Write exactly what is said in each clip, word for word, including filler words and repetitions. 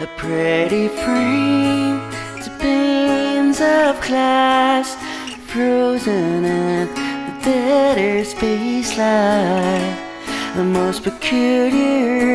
A pretty frame to beams of glass, frozen in the bitter space light. The most peculiar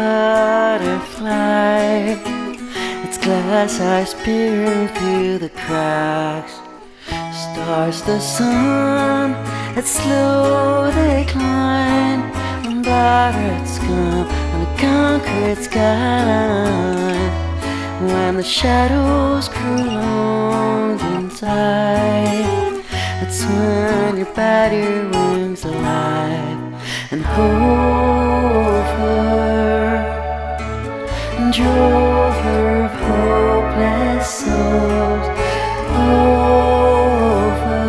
butterfly, its glass eyes peering through the cracks. Stars the sun at slow decline, when pirates come on a concrete skyline. When the shadows grow long and tight, that's when you bat your wings alive and hold her, and drove her of hopeless souls over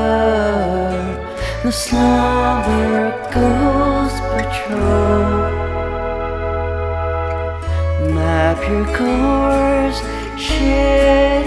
the slumber ghost patrol. Map your course, share